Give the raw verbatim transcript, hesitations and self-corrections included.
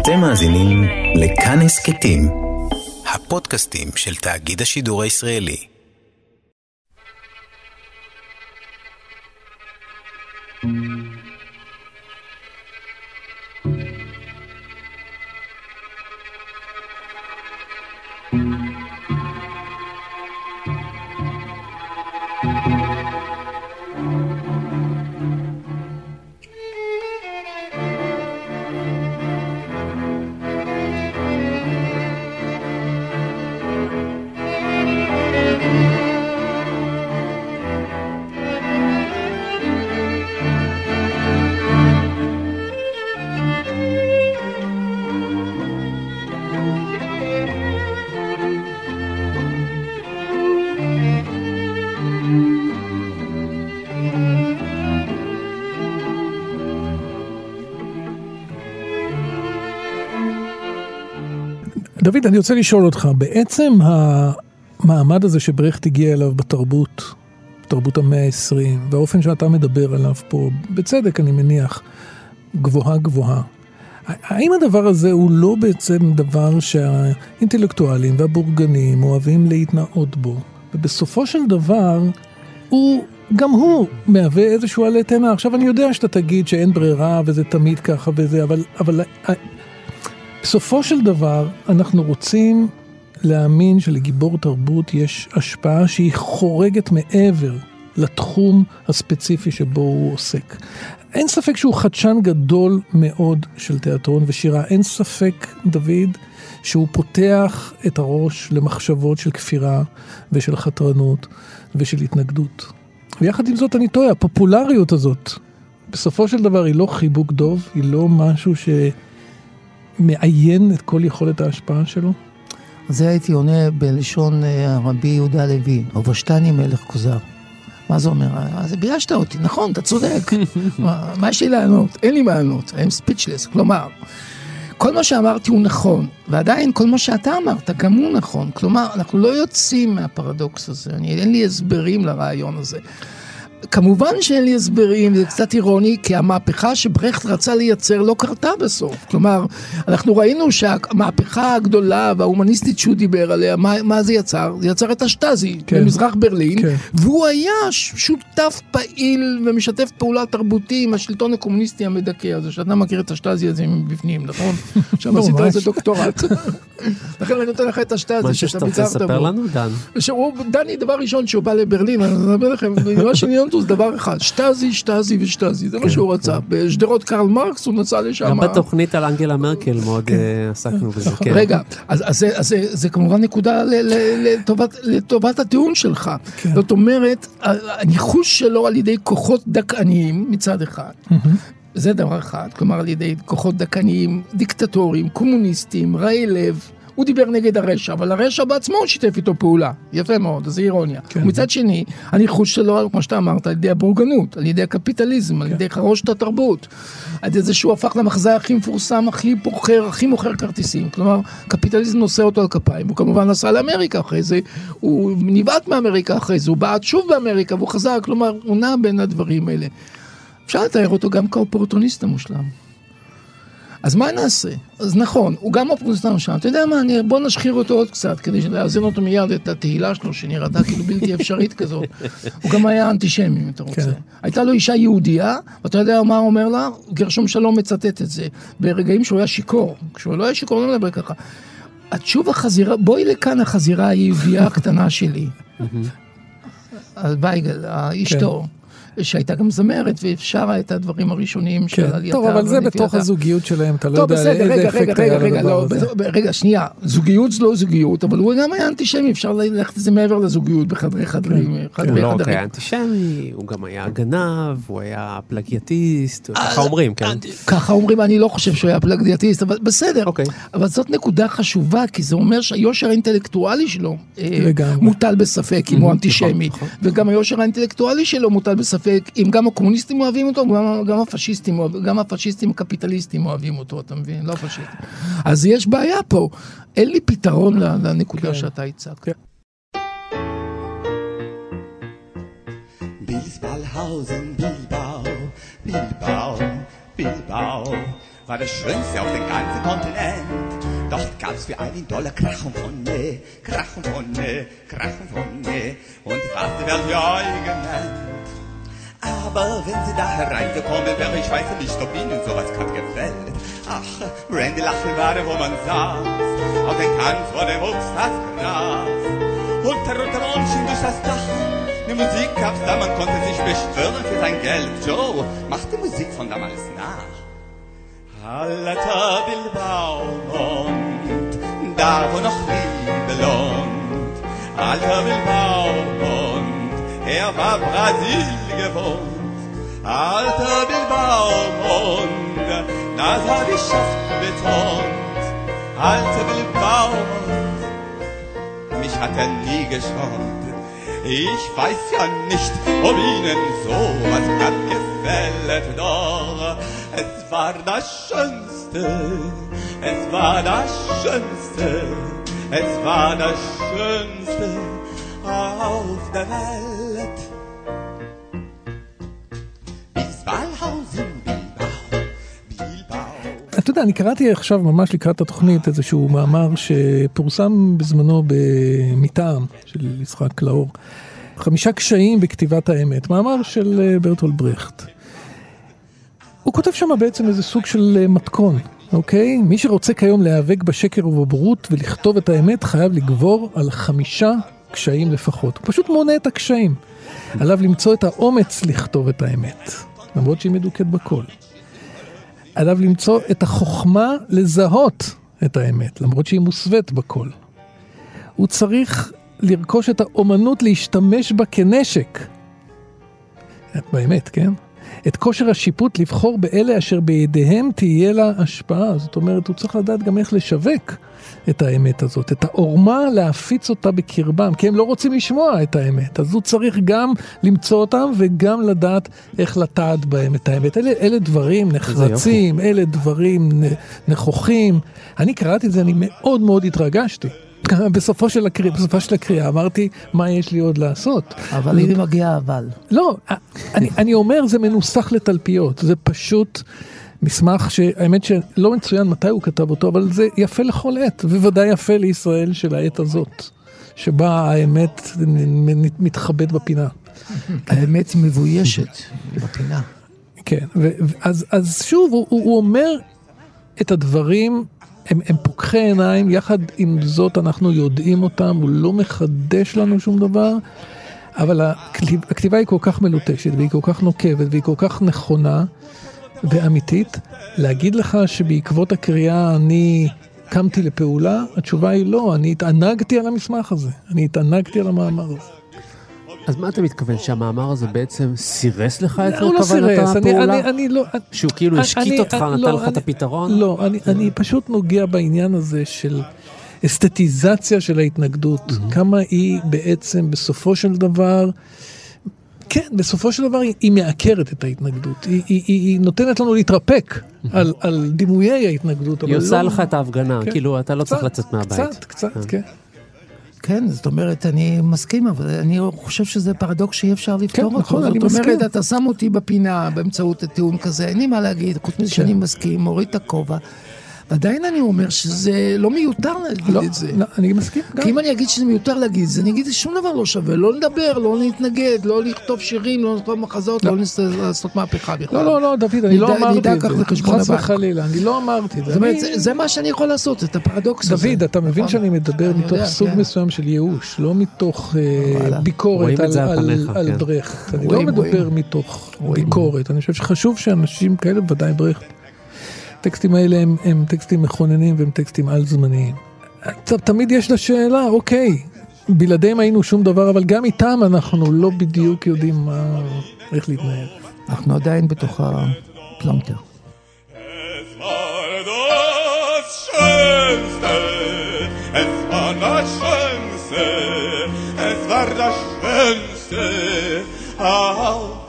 אתם מאזינים לכאן הסכתים, הפודקאסטים של תאגיד השידור הישראלי. דוד, אני רוצה לשאול אותך, בעצם המעמד הזה שברכט הגיע אליו בתרבות, בתרבות המאה העשרים, והאופן שאתה מדבר עליו פה, בצדק אני מניח, גבוהה גבוהה. האם הדבר הזה הוא לא בעצם דבר שהאינטלקטואלים והבורגנים אוהבים להתנאות בו, ובסופו של דבר הוא, גם הוא מהווה איזשהו עלי תאנה. עכשיו אני יודע שאתה תגיד שאין ברירה וזה תמיד ככה וזה, אבל... אבל בסופו של דבר, אנחנו רוצים להאמין שלגיבור תרבות יש השפעה שהיא חורגת מעבר לתחום הספציפי שבו הוא עוסק. אין ספק שהוא חדשן גדול מאוד של תיאטרון ושירה. אין ספק, דוד, שהוא פותח את הראש למחשבות של כפירה ושל חתרנות ושל התנגדות. ויחד עם זאת אני טועה, הפופולריות הזאת, בסופו של דבר היא לא חיבוק דוב, היא לא משהו ש... מעיין את כל יכולת ההשפעה שלו? זה הייתי עונה בלשון הרבי יהודה לוי, ובשתני מלך כוזר. מה זה אומר? אז ביישת אותי, נכון, אתה צודק. מה, מה יש לי לענות? אין לי מה לענות, I'm speechless. כלומר, כל מה שאמרתי הוא נכון, ועדיין כל מה שאתה אמרת גם הוא נכון. כלומר, אנחנו לא יוצאים מהפרדוקס הזה, אני, אין לי הסברים לרעיון הזה. כמובן שאין לי הסברים, זה קצת אירוני, כי המהפכה שברכט רצה לייצר לא קרתה בסוף. כלומר, אנחנו ראינו שהמהפכה הגדולה וההומניסטית שהוא דיבר עליה, מה, מה זה יצר? זה יצר את השטאזי, כן. במזרח ברלין, כן. והוא היה שותף פעיל ומשתף פעולה תרבותי עם השלטון הקומוניסטי המדכא הזה, שאתה מכיר את השטאזי הזה מבפנים, נכון? שם עשית איזה דוקטורט. לכן אני נותן לך את השטאזי, שאתה ביצרת בו. לנו, דן. דני, דבר ראשון שהוא בא לברלין, אני מדבר לכם, מה שאני זה דבר אחד, שטאזי, שטאזי ושטאזי, זה מה שהוא רצה. בשדרות קרל מרקס הוא נסע לשם. גם בתוכנית על אנגלה מרקל מאוד עסקנו בזה. רגע, אז זה כמובן נקודה לטובת הטיעון שלך. זאת אומרת, הניחוש שלו על ידי כוחות דכאניים מצד אחד. זה דבר אחד, כלומר על ידי כוחות דכאניים, דיקטטוריים, קומוניסטים, רעי לב, הוא דיבר נגד הרשע, אבל הרשע בעצמו שיתף איתו פעולה. יפה מאוד, אז זה אירוניה. כן. ומצד שני, אני חוש שלו, כמו שאתה אמרת, על ידי הבורגנות, על ידי הקפיטליזם, כן. על ידי חרושת התרבות, על ידי זה שהוא הפך למחזאי הכי מפורסם, הכי פוחר, הכי מוכר כרטיסים. כלומר, קפיטליזם נושא אותו על כפיים. הוא כמובן נסע לאמריקה אחרי זה, הוא נבעט מאמריקה אחרי זה, הוא בעט שוב באמריקה, והוא חזר, כלומר, הוא נע בין הדברים האלה. אפשר לתאר אותו גם כאופורטוניסט המושלם. אז מה נעשה? אז נכון, הוא גם אופורטוניסט שם. אתה יודע מה, אני, בוא נשחיר אותו עוד קצת, כדי להאזין אותו מיד את התהילה שלו, שנראתה כאילו בלתי אפשרית כזאת. הוא גם היה אנטישמי, אם אתה רוצה. כן. הייתה לו אישה יהודייה, ואתה יודע מה אומר לה? גרשום שלום מצטט את זה. ברגעים שהוא היה שיקור. כשהוא לא היה שיקור, לא מדבר ככה. התשוב החזירה, בואי לכאן החזירה היהודייה הקטנה שלי. על וייגל, אשתו. שהייתה גם זמרת, ואפשרה את הדברים הראשונים של עלייתה. טוב, אבל זה בתוך הזוגיות שלהם, אתה לא יודע איזה אפקט היה לדבר הזה. רגע, שנייה, זוגיות זה לא זוגיות, אבל הוא גם היה אנטישמי, אפשר ללכת את זה מעבר לזוגיות בחדרי חדרים. הוא לא רק היה אנטישמי, הוא גם היה גנב, הוא היה פלגייטיסט, ככה אומרים, כן? ככה אומרים, אני לא חושב שהוא היה פלגייטיסט, אבל בסדר. אבל זאת נקודה חשובה, כי זה אומר שהיושר האינטלקטואלי שלו מוטל בספק, אם הוא אנטישמי, וגם היושר האינטלקטואלי שלו מוטל בספק, אם גם הקומוניסטים אוהבים אותו, גם, גם הפשיסטים, גם הפשיסטים הקפיטליסטים אוהבים אותו, אתה מבין? לא הפשיסטים. אז יש בעיה פה. אין לי פתרון לנקודה שאתה הצעת. Bilsballhausen, Bilbao, Bilbao, Bilbao. war das Schönste auf dem ganzen Kontinent. Dort gab's für einen Dollar Krach und Wunde, Krach und Wunde, Krach und Wunde und fast die Welt für euch genannt. Aber wenn Sie da hereingekommen wären, ich weiß nicht, ob Ihnen sowas gerade gefällt. Ach, Randy Lachel war der, wo man saß, auf den Tanz vor dem Wuchs das Gras. Und darunter schien durch das Dach, die Musik gab's da, man konnte sich beschwören für sein Geld. Joe macht die Musik von damals nach. Alter Bilbao und da wo noch Liebe lohnt. Alter Bilbao und er war Brasil gewohnt. Alter Bilbao und das hab ich oft betont. Alter Bilbao und mich hat er nie geschont. Ich weiß ja nicht, ob Ihnen sowas grad gefällt, doch es war das Schönste, es war das Schönste, es war das Schönste auf der Welt. אתה יודע, אני קראתי עכשיו ממש לקראת התוכנית איזשהו מאמר שפורסם בזמנו במטעם של יצחק לאור. חמישה קשיים בכתיבת האמת, מאמר של ברטולד ברכט. הוא כותב שם בעצם איזה סוג של מתכון, אוקיי? מי שרוצה כיום להיאבק בשקר ובבורות ולכתוב את האמת חייב לגבור על חמישה קשיים לפחות. הוא פשוט מונה את הקשיים. עליו למצוא את האומץ לכתוב את האמת, למרות שהיא מדוקת בכל. עליו למצוא את החוכמה לזהות את האמת, למרות שהיא מוסווית בכל. הוא צריך לרכוש את האומנות להשתמש בה כנשק. באמת, כן? את כושר השיפוט לבחור באלה אשר בידיהם תהיה לה השפעה. זאת אומרת, הוא צריך לדעת גם איך לשווק את האמת הזאת, את האורמה להפיץ אותה בקרבם, כי הם לא רוצים לשמוע את האמת. אז הוא צריך גם למצוא אותם וגם לדעת איך לטעת בהם את האמת. אלה, אלה דברים נחרצים, אלה דברים נכוחים. אני קראתי את זה, אני מאוד מאוד התרגשתי. בסופו של הקריאה, בסופו של הקריאה, אמרתי, מה יש לי עוד לעשות? אבל היא מגיעה אבל. לא, אני, אני אומר, זה מנוסח לתלפיות. זה פשוט מסמך שהאמת שלא מצוין מתי הוא כתב אותו, אבל זה יפה לכל עת, ובוודאי יפה לישראל של העת הזאת, שבה האמת מתחבאת בפינה. האמת מבוישת בפינה. כן, אז, אז שוב, הוא, הוא אומר את הדברים, הם, הם פוקחי עיניים, יחד עם זאת אנחנו יודעים אותם, הוא לא מחדש לנו שום דבר, אבל הכתיב, הכתיבה היא כל כך מלוטשת, והיא כל כך נוקבת, והיא כל כך נכונה ואמיתית. להגיד לך שבעקבות הקריאה אני קמתי לפעולה, התשובה היא לא, אני התענגתי על המסמך הזה, אני התענגתי על המאמר הזה. אז מה אתה מתכוון? שהמאמר הזה בעצם סירס לך את הוא לא סירס, אני, אני לא... שהוא כאילו השקיט אותך, נתן לך את הפתרון? לא, אני פשוט נוגע בעניין הזה של אסתטיזציה של ההתנגדות, כמה היא בעצם בסופו של דבר, כן, בסופו של דבר היא מעקרת את ההתנגדות, היא נותנת לנו להתרפק על דימויי ההתנגדות. היא עושה לך את ההפגנה, כאילו אתה לא צריך לצאת מהבית. קצת, קצת, כן. כן, זאת אומרת, אני מסכים, אבל אני חושב שזה פרדוקס שאי אפשר לפתור אותו. נכון, אני זאת מסכים. אומרת, אתה שם אותי בפינה באמצעות הטיעון כזה, אין לי מה להגיד, חוץ מזה שאני מסכים, מוריד את הכובע. ועדיין אני אומר שזה לא מיותר להגיד את זה. לא, אני מסכים. כי אם אני אגיד שזה מיותר להגיד, זה אני אגיד שום דבר לא שווה, לא לדבר, לא להתנגד, לא לכתוב שירים, לא לכתוב מחזות, לא לעשות מהפכה בכלל. לא, לא, לא, דוד, אני לא אמרתי את זה. חס וחלילה, אני לא אמרתי את זה. זאת אומרת, זה מה שאני יכול לעשות, את הפרדוקס הזה. דוד, אתה מבין שאני מדבר מתוך סוג מסוים של ייאוש, לא מתוך ביקורת על ברכט. אני לא מדבר מתוך ביקורת. אני חושב שחשוב שאנשים כאלה, ודאי ברכט, הטקסטים האלה הם, הם טקסטים מכוננים והם טקסטים על זמניים. תמיד יש לה שאלה, אוקיי, בלעדיהם היינו שום דבר, אבל גם איתם אנחנו לא בדיוק יודעים מה, איך להתנהל. אנחנו עדיין בתוך הפלונטר. Es war das Schönste, es war das Schönste, es war das Schönste,